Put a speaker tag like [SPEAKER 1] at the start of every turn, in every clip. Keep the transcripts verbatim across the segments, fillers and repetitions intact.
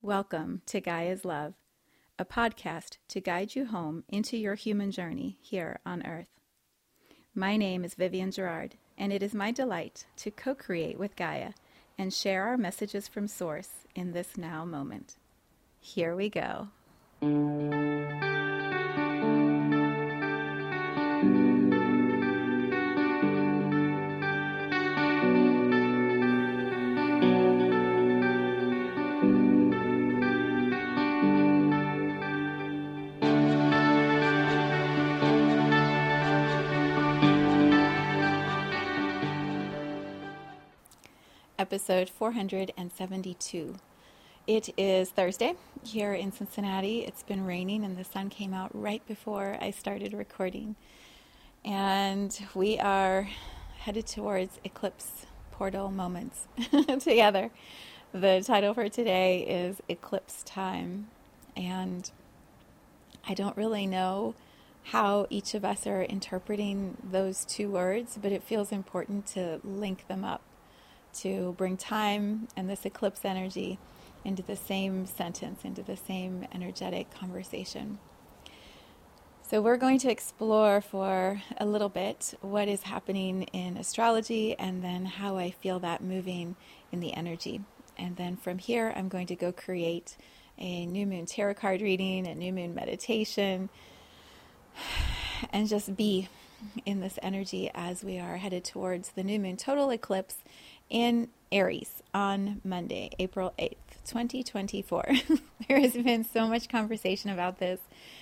[SPEAKER 1] Welcome to Gaia's Love, a podcast to guide you home into your human journey here on Earth. My name is Vivian Gerard, and it is my delight to co-create with Gaia and share our messages from Source in this now moment. Here we go. Episode four hundred seventy-two. It is Thursday here in Cincinnati. It's been raining and the sun came out right before I started recording. And we are headed towards eclipse portal moments together. The title for today is Eclipse Time. And I don't really know how each of us are interpreting those two words, but it feels important to link them up, to bring time and this eclipse energy into the same sentence, into the same energetic conversation. So we're going to explore for a little bit what is happening in astrology and then how I feel that moving in the energy. And then from here, I'm going to go create a new moon tarot card reading, a new moon meditation, and just be in this energy as we are headed towards the new moon total eclipse in Aries on Monday, April eighth, twenty twenty-four. There has been so much conversation about this.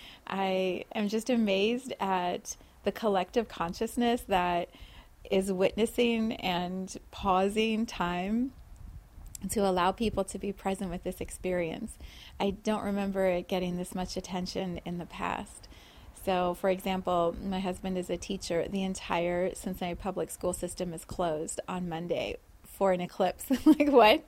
[SPEAKER 1] I am just amazed at the collective consciousness that is witnessing and pausing time to allow people to be present with this experience. I don't remember it getting this much attention in the past. So, for example, my husband is a teacher. The entire Cincinnati public school system is closed on Monday for an eclipse. Like, what?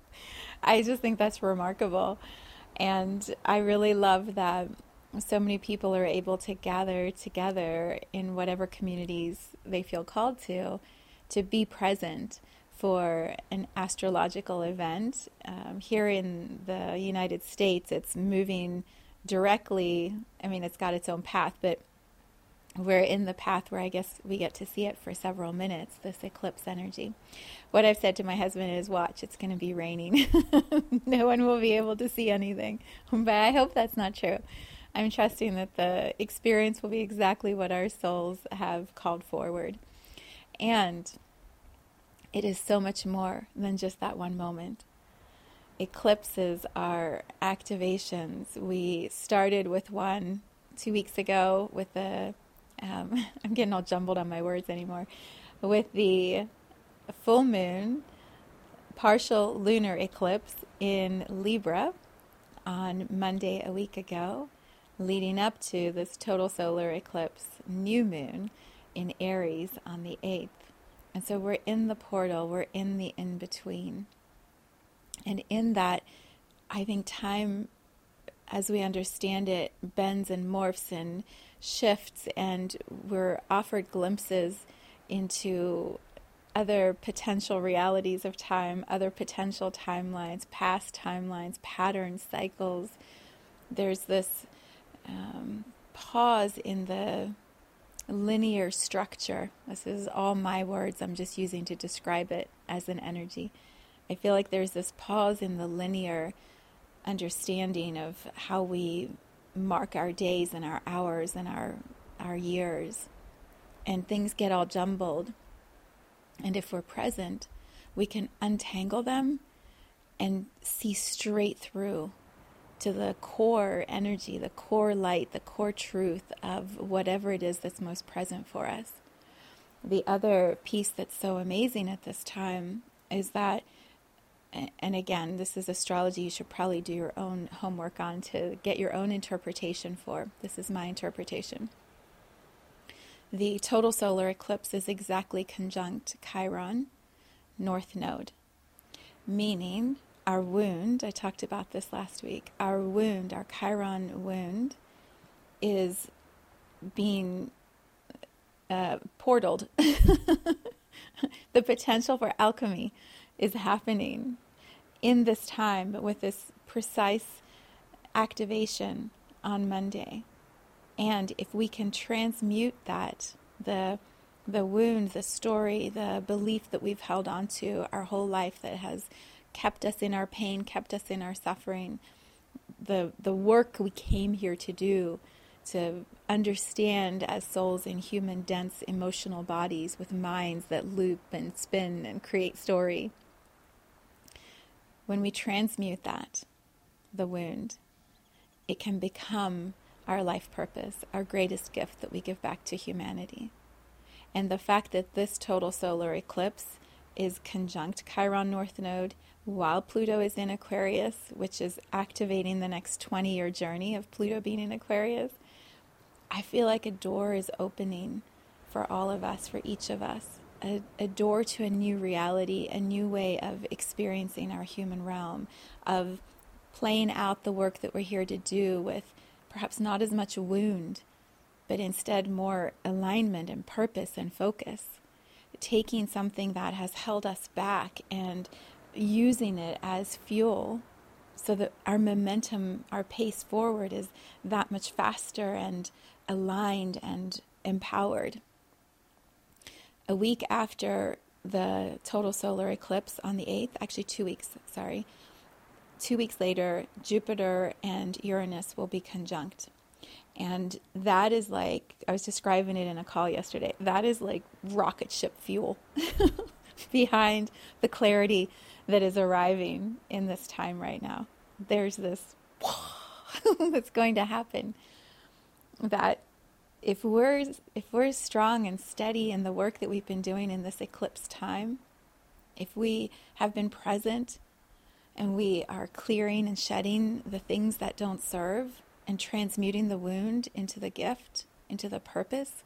[SPEAKER 1] I just think that's remarkable. And I really love that so many people are able to gather together in whatever communities they feel called to, to be present for an astrological event. Um, here in the United States, it's moving directly. I mean, it's got its own path, but we're in the path where I guess we get to see it for several minutes, this eclipse energy. What I've said to my husband is, watch, it's going to be raining. No one will be able to see anything. But I hope that's not true. I'm trusting that the experience will be exactly what our souls have called forward. And it is so much more than just that one moment. Eclipses are activations. We started with one two weeks ago with the, um, I'm getting all jumbled on my words anymore, with the full moon partial lunar eclipse in Libra on Monday a week ago, leading up to this total solar eclipse new moon in Aries on the eighth. And so we're in the portal, we're in the in-between. And in that, I think time, as we understand it, bends and morphs and shifts, and we're offered glimpses into other potential realities of time, other potential timelines, past timelines, patterns, cycles. There's this um, pause in the linear structure. This is all my words I'm just using to describe it as an energy. I feel like there's this pause in the linear understanding of how we mark our days and our hours and our our years, and things get all jumbled. And if we're present, we can untangle them and see straight through to the core energy, the core light, the core truth of whatever it is that's most present for us. The other piece that's so amazing at this time is that, and again, this is astrology you should probably do your own homework on to get your own interpretation for. This is my interpretation. The total solar eclipse is exactly conjunct Chiron, North Node, meaning our wound, I talked about this last week, our wound, our Chiron wound is being uh, portaled. The potential for alchemy is happening in this time with this precise activation on Monday. And if we can transmute that, the the wound, the story, the belief that we've held on to our whole life that has kept us in our pain, kept us in our suffering, the the work we came here to do, to understand as souls in human, dense, emotional bodies with minds that loop and spin and create story. When we transmute that, the wound, it can become our life purpose, our greatest gift that we give back to humanity. And the fact that this total solar eclipse is conjunct Chiron North Node while Pluto is in Aquarius, which is activating the next twenty-year journey of Pluto being in Aquarius, I feel like a door is opening for all of us, for each of us, a, a door to a new reality, a new way of experiencing our human realm, of playing out the work that we're here to do with perhaps not as much wound, but instead more alignment and purpose and focus. Taking something that has held us back and using it as fuel so that our momentum, our pace forward is that much faster and aligned and empowered. A week after the total solar eclipse on the eighth, actually two weeks, sorry, two weeks later, Jupiter and Uranus will be conjunct. And that is like, I was describing it in a call yesterday, that is like rocket ship fuel behind the clarity that is arriving in this time right now. There's this that's going to happen, that if we're if we're strong and steady in the work that we've been doing in this eclipse time, if we have been present and we are clearing and shedding the things that don't serve and transmuting the wound into the gift, into the purpose,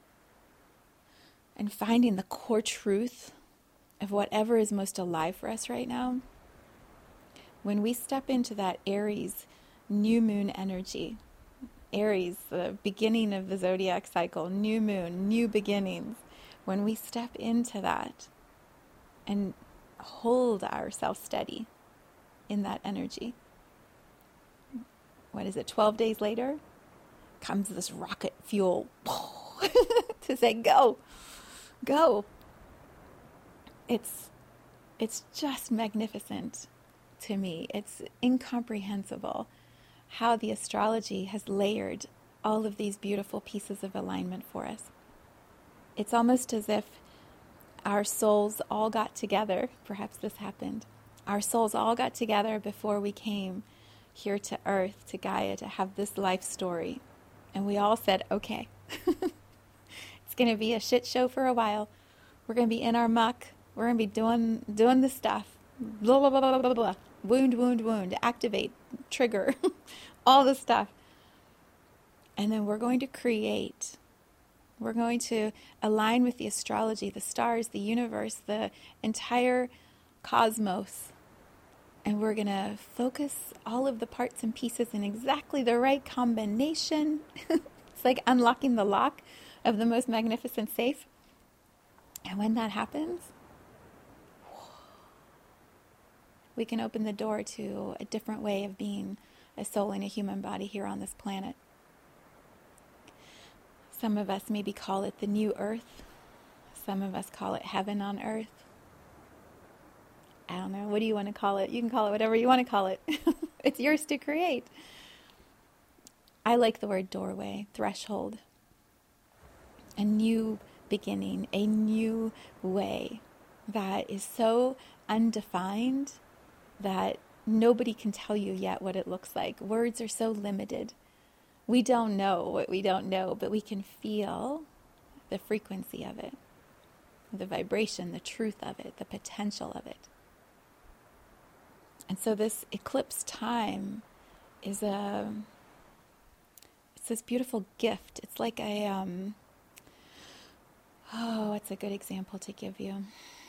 [SPEAKER 1] and finding the core truth of whatever is most alive for us right now, when we step into that Aries new moon energy, Aries, the beginning of the zodiac cycle, new moon, new beginnings, when we step into that and hold ourselves steady in that energy, what is it, twelve days later, comes this rocket fuel to say, go, go. It's, it's just magnificent to me. It's incomprehensible how the astrology has layered all of these beautiful pieces of alignment for us. It's almost as if our souls all got together, perhaps this happened, our souls all got together before we came here to Earth, to Gaia, to have this life story. And we all said, okay, it's going to be a shit show for a while. We're going to be in our muck. We're going to be doing doing the stuff. Blah, blah, blah, blah, blah, blah. Wound, wound, wound. Activate, trigger, all the stuff. And then we're going to create. We're going to align with the astrology, the stars, the universe, the entire cosmos. And we're going to focus all of the parts and pieces in exactly the right combination. It's like unlocking the lock of the most magnificent safe. And when that happens, we can open the door to a different way of being a soul in a human body here on this planet. Some of us maybe call it the new earth. Some of us call it heaven on earth. I don't know. What do you want to call it? You can call it whatever you want to call it. It's yours to create. I like the word doorway, threshold. A new beginning, a new way that is so undefined that nobody can tell you yet what it looks like. Words are so limited. We don't know what we don't know, but we can feel the frequency of it, the vibration, the truth of it, the potential of it. And so this eclipse time is a, it's this beautiful gift. It's like a, um, oh, what's a good example to give you?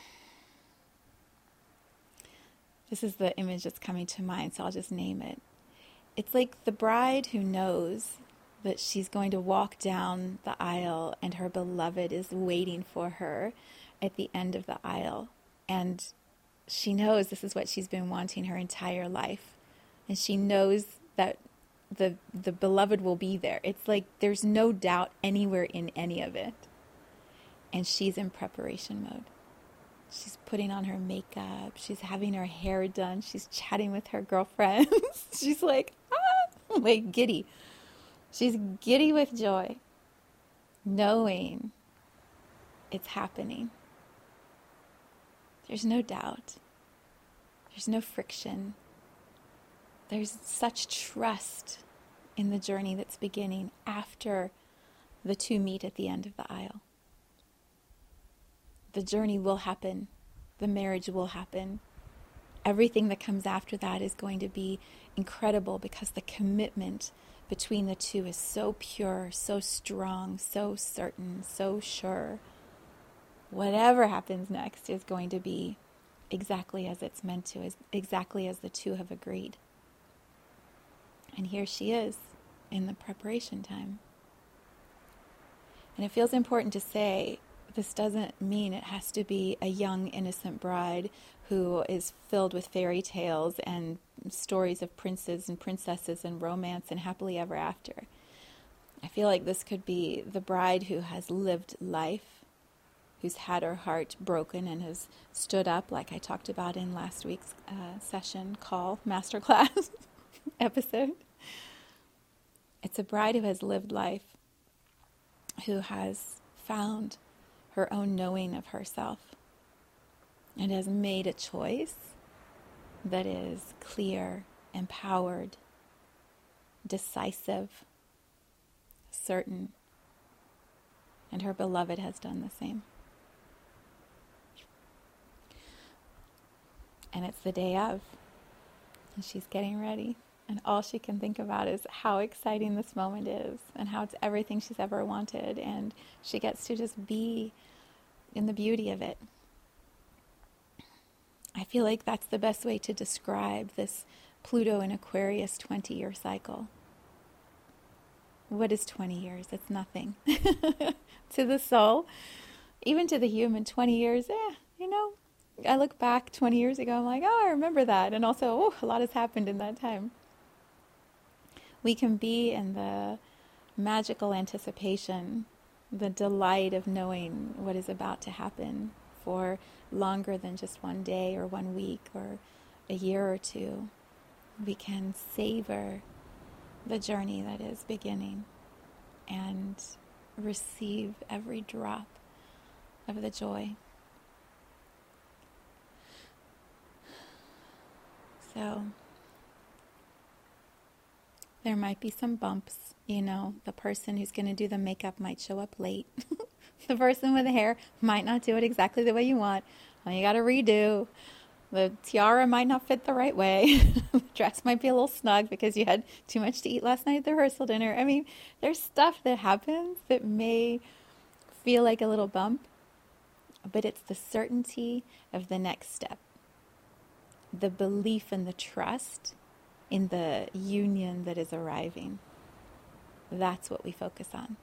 [SPEAKER 1] This is the image that's coming to mind, so I'll just name it. It's like the bride who knows that she's going to walk down the aisle and her beloved is waiting for her at the end of the aisle. And she knows this is what she's been wanting her entire life. And she knows that the the beloved will be there. It's like there's no doubt anywhere in any of it. And she's in preparation mode. She's putting on her makeup. She's having her hair done. She's chatting with her girlfriends. She's like, ah, like giddy. She's giddy with joy, knowing it's happening. There's no doubt. There's no friction. There's such trust in the journey that's beginning after the two meet at the end of the aisle. The journey will happen. The marriage will happen. Everything that comes after that is going to be incredible because the commitment between the two is so pure, so strong, so certain, so sure. Whatever happens next is going to be exactly as it's meant to, as exactly as the two have agreed. And here she is in the preparation time. And it feels important to say, this doesn't mean it has to be a young, innocent bride who is filled with fairy tales and stories of princes and princesses and romance and happily ever after. I feel like this could be the bride who has lived life, who's had her heart broken and has stood up, like I talked about in last week's uh, session, call, masterclass episode. It's a bride who has lived life, who has found her own knowing of herself and has made a choice that is clear, empowered, decisive, certain. And her beloved has done the same. And it's the day of, and she's getting ready. And all she can think about is how exciting this moment is and how it's everything she's ever wanted. And she gets to just be in the beauty of it. I feel like that's the best way to describe this Pluto and Aquarius twenty-year cycle. What is twenty years? It's nothing. To the soul, even to the human, twenty years, eh, you know, I look back twenty years ago, I'm like, oh, I remember that. And also, oh, a lot has happened in that time. We can be in the magical anticipation, the delight of knowing what is about to happen for longer than just one day or one week or a year or two. We can savor the journey that is beginning and receive every drop of the joy. So there might be some bumps, you know, the person who's going to do the makeup might show up late. The person with the hair might not do it exactly the way you want. Well, you got to redo. The tiara might not fit the right way. The dress might be a little snug because you had too much to eat last night at the rehearsal dinner. I mean, there's stuff that happens that may feel like a little bump, but it's the certainty of the next step. The belief and the trust in the union that is arriving. That's what we focus on.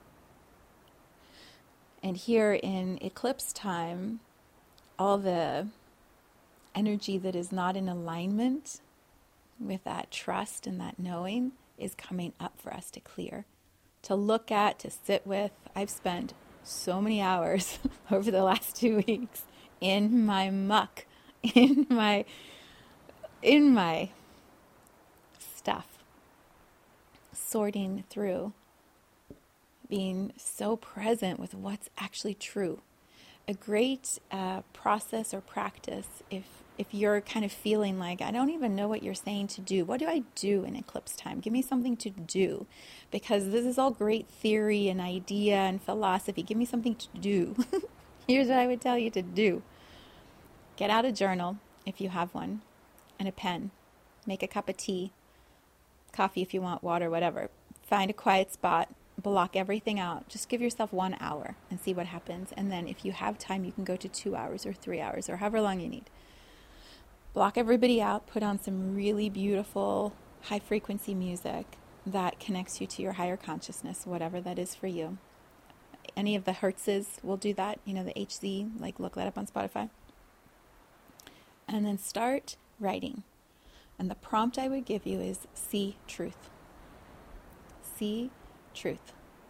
[SPEAKER 1] And here in eclipse time, all the energy that is not in alignment with that trust and that knowing is coming up for us to clear, to look at, to sit with. I've spent so many hours over the last two weeks in my muck, in my, in my stuff, sorting through, being so present with what's actually true. A great uh, process or practice, if if you're kind of feeling like, I don't even know what you're saying to do. What do I do in eclipse time? Give me something to do. Because this is all great theory and idea and philosophy. Give me something to do. Here's what I would tell you to do. Get out a journal, if you have one, and a pen. Make a cup of tea, coffee if you want, water, whatever. Find a quiet spot. Block everything out. Just give yourself one hour and see what happens. And then if you have time, you can go to two hours or three hours or however long you need. Block everybody out. Put on some really beautiful high-frequency music that connects you to your higher consciousness, whatever that is for you. Any of the hertzes will do that. You know, the H Z, like look that up on Spotify. And then start writing. And the prompt I would give you is see truth. See truth.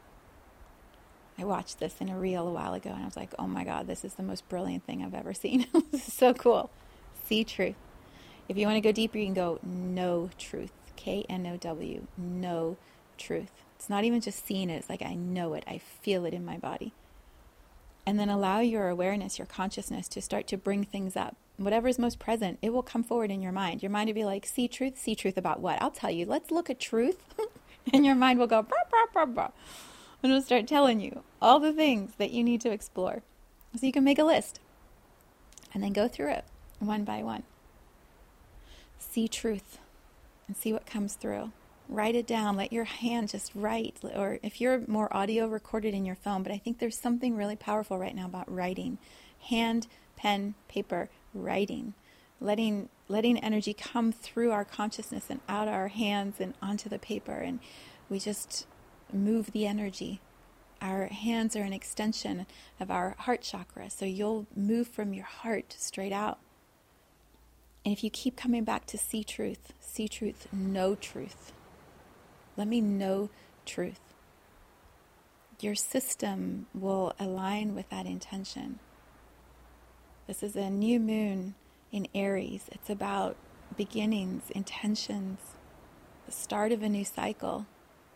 [SPEAKER 1] I watched this in a reel a while ago and I was like, oh my God, this is the most brilliant thing I've ever seen. This is so cool. See truth. If you want to go deeper, you can go know truth. K N O W. Know truth. It's not even just seeing it. It's like I know it. I feel it in my body. And then allow your awareness, your consciousness to start to bring things up. Whatever is most present, it will come forward in your mind. Your mind will be like, see truth? See truth about what? I'll tell you. Let's look at truth. And your mind will go, bah, bah, bah, bah. And it'll start telling you all the things that you need to explore. So you can make a list and then go through it one by one. See truth and see what comes through. Write it down. Let your hand just write. Or if you're more audio, record it in your phone. But I think there's something really powerful right now about writing. Hand, pen, paper, writing. Letting letting energy come through our consciousness and out our hands and onto the paper. And we just move the energy. Our hands are an extension of our heart chakra. So you'll move from your heart straight out. And if you keep coming back to see truth, see truth, know truth. Let me know truth. Your system will align with that intention. This is a new moon in Aries. It's about beginnings, intentions, the start of a new cycle.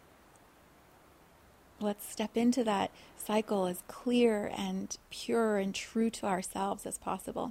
[SPEAKER 1] Let's step into that cycle as clear and pure and true to ourselves as possible.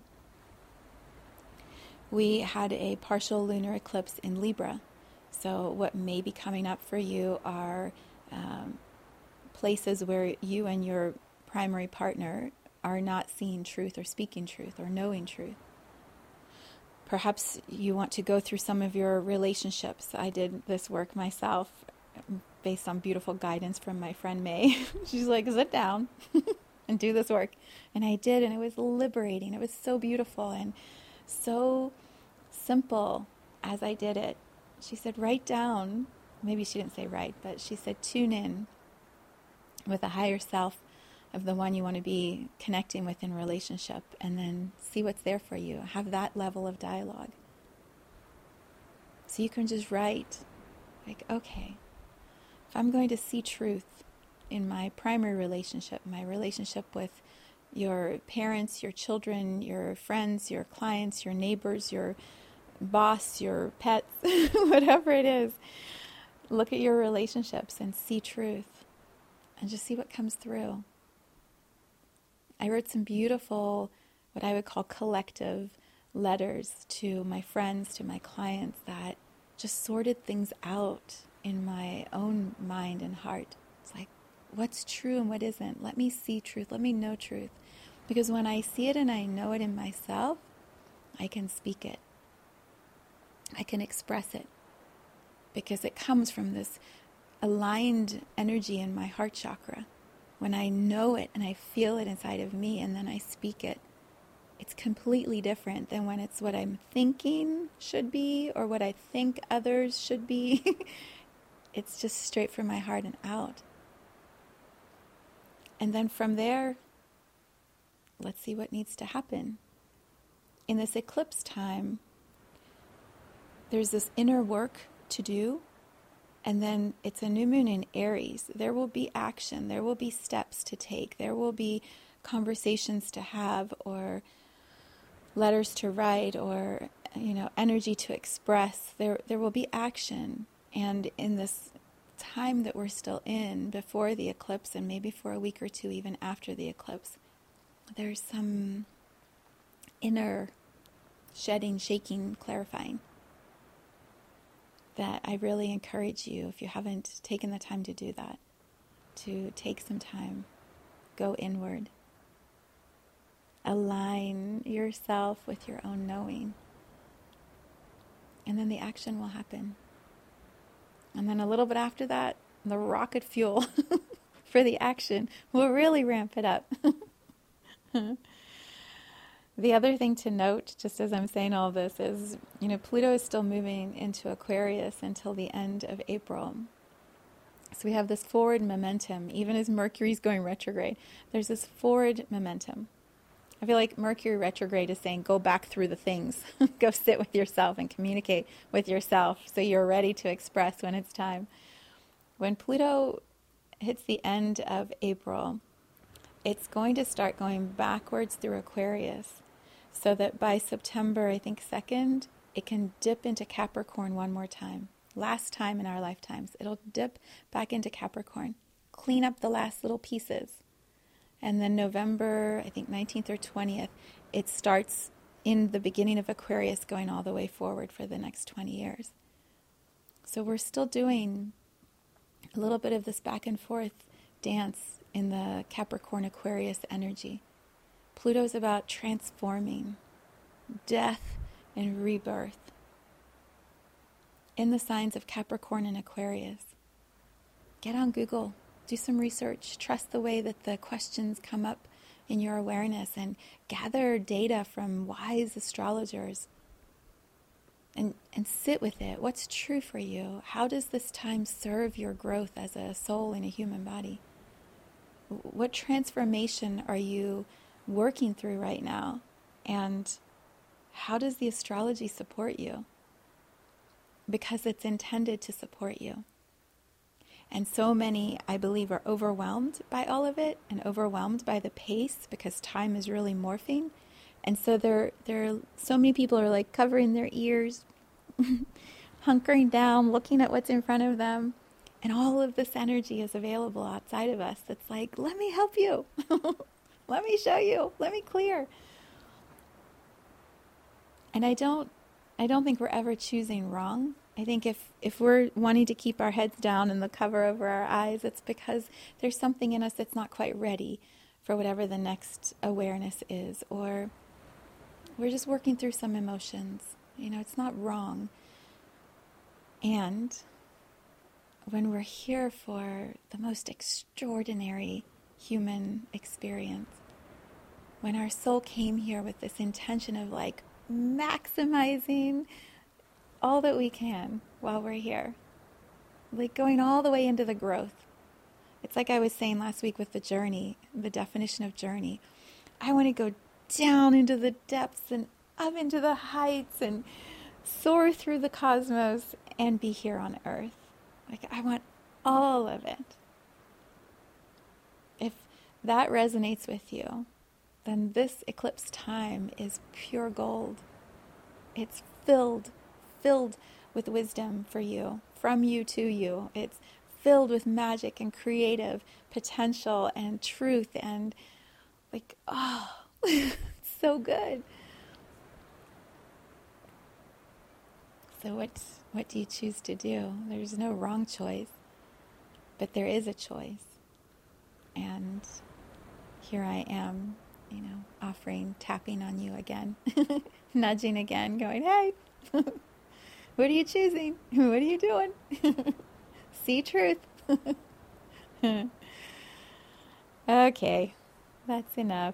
[SPEAKER 1] We had a partial lunar eclipse in Libra. So what may be coming up for you are um, places where you and your primary partner are not seeing truth or speaking truth or knowing truth. Perhaps you want to go through some of your relationships. I did this work myself based on beautiful guidance from my friend May. She's like, sit down and do this work. And I did, and it was liberating. It was so beautiful and so simple as I did it. She said, write down, maybe she didn't say write, but she said, tune in with a higher self of the one you want to be connecting with in relationship, and then see what's there for you. Have that level of dialogue. So you can just write, like, okay, if I'm going to see truth in my primary relationship, my relationship with your parents, your children, your friends, your clients, your neighbors, your boss, your pets, whatever it is, look at your relationships and see truth and just see what comes through. I wrote some beautiful, what I would call collective letters to my friends, to my clients, that just sorted things out in my own mind and heart. It's like, what's true and what isn't? Let me see truth. Let me know truth. Because when I see it and I know it in myself, I can speak it. I can express it. Because it comes from this aligned energy in my heart chakra. When I know it and I feel it inside of me and then I speak it, it's completely different than when it's what I'm thinking should be or what I think others should be. It's just straight from my heart and out. And then from there, let's see what needs to happen. In this eclipse time, there's this inner work to do. And then it's a new moon in Aries. There will be action. There will be steps to take. There will be conversations to have, or letters to write, or, you know, energy to express. There, there will be action. And in this time that we're still in, before the eclipse, and maybe for a week or two even after the eclipse, there's some inner shedding, shaking, clarifying that I really encourage you, if you haven't taken the time to do that, to take some time, go inward, align yourself with your own knowing, and then the action will happen. And then a little bit after that, the rocket fuel for the action will really ramp it up. The other thing to note, just as I'm saying all this, is, you know, Pluto is still moving into Aquarius until the end of April. So we have this forward momentum. Even as Mercury's going retrograde, there's this forward momentum. I feel like Mercury retrograde is saying, go back through the things. Go sit with yourself and communicate with yourself so you're ready to express when it's time. When Pluto hits the end of April, it's going to start going backwards through Aquarius so that by September, I think second, it can dip into Capricorn one more time. Last time in our lifetimes. It'll dip back into Capricorn. Clean up the last little pieces. And then November, I think nineteenth or twentieth, it starts in the beginning of Aquarius going all the way forward for the next twenty years. So we're still doing a little bit of this back and forth dance in the Capricorn Aquarius energy. Pluto's about transforming, death and rebirth. In the signs of Capricorn and Aquarius. Get on Google. Do some research. Trust the way that the questions come up in your awareness and gather data from wise astrologers and, and sit with it. What's true for you? How does this time serve your growth as a soul in a human body? What transformation are you working through right now? And how does the astrology support you? Because it's intended to support you. And so many, I believe, are overwhelmed by all of it and overwhelmed by the pace because time is really morphing. And so there, there, so many people are like covering their ears, hunkering down, looking at what's in front of them. And all of this energy is available outside of us. That's like, let me help you. Let me show you. Let me clear. And I don't, I don't think we're ever choosing wrong. I think if, if we're wanting to keep our heads down and the cover over our eyes, it's because there's something in us that's not quite ready for whatever the next awareness is, or we're just working through some emotions. You know, it's not wrong. And when we're here for the most extraordinary human experience, when our soul came here with this intention of like maximizing all that we can while we're here, like going all the way into the growth. It's like I was saying last week with the journey, the definition of journey. I want to go down into the depths and up into the heights and soar through the cosmos and be here on earth. Like I want all of it. If that resonates with you, then this eclipse time is pure gold. It's filled filled with wisdom for you, from you to you. It's filled with magic and creative potential and truth and like, oh, it's so good. So what, what do you choose to do? There's no wrong choice, but there is a choice. And here I am, you know, offering, tapping on you again, nudging again, going, hey, what are you choosing? What are you doing? See truth. Okay, that's enough.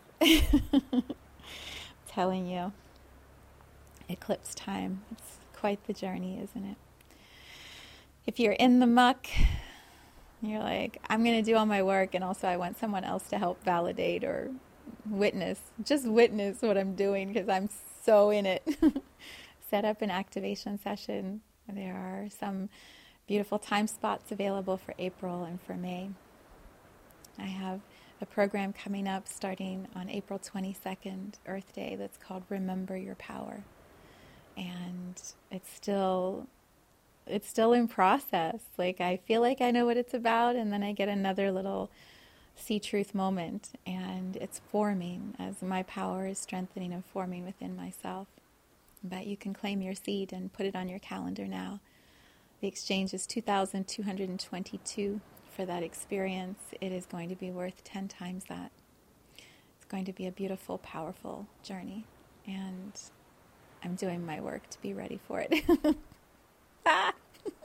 [SPEAKER 1] Telling you, eclipse time. It's quite the journey, isn't it? If you're in the muck, you're like, I'm going to do all my work, and also I want someone else to help validate or witness. Just witness what I'm doing because I'm so in it. Set up an activation session. There are some beautiful time spots available for April and for May. I have a program coming up starting on April twenty-second, Earth Day, that's called Remember Your Power. And it's still it's still in process. Like I feel like I know what it's about, and then I get another little see truth moment, and it's forming as my power is strengthening and forming within myself. But you can claim your seat and put it on your calendar now. The exchange is two thousand two hundred twenty-two for that experience. It is going to be worth ten times that. It's going to be a beautiful, powerful journey. And I'm doing my work to be ready for it. Ah!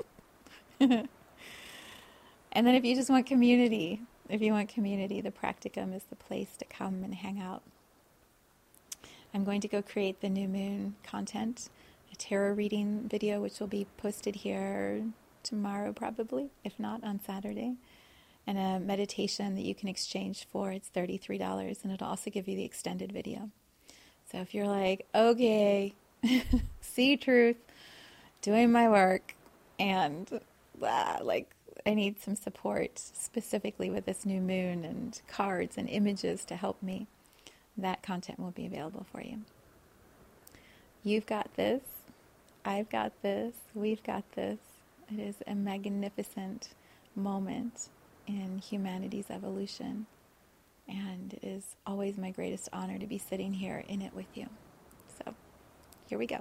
[SPEAKER 1] And then if you just want community, if you want community, the Practicum is the place to come and hang out. I'm going to go create the new moon content, a tarot reading video, which will be posted here tomorrow probably, if not on Saturday. and a meditation that you can exchange for. It's thirty-three dollars, and it'll also give you the extended video. So if you're like, okay, see truth, doing my work, and ah, like I need some support specifically with this new moon and cards and images to help me, that content will be available for you. You've got this. I've got this. We've got this. It is a magnificent moment in humanity's evolution, and it is always my greatest honor to be sitting here in it with you. So, here we go.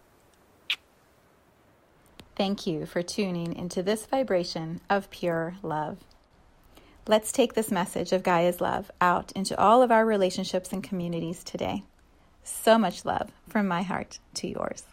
[SPEAKER 1] Thank you for tuning into this vibration of pure love. Let's take this message of Gaia's love out into all of our relationships and communities today. So much love from my heart to yours.